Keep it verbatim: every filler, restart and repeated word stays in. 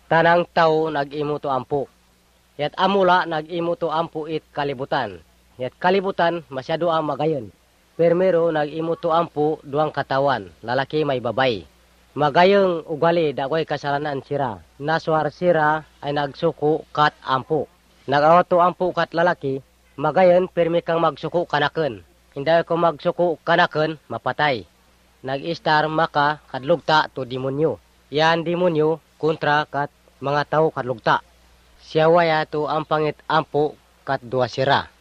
Tanang tao nag-imo to ampo. Yat amula nag-imo to ampo it kalibutan. Yat kalibutan masyado ang magayon. Permero nag-imo to ampo duang katawan, lalaki may babay. Magayong ugali dakoy kasalanan sira. Naswar sira ay nagsuko kat ampo. Nagawa to ampo kat lalaki, magayon permi kang magsuko kanaken. Hindi ko magsuko kanaken, mapatay. Nag-istar maka kadlugta to demonyo. Yan demonyo kontra kat mga tao kadlugta. Siya waya to ang pangit ampo kat dua sira.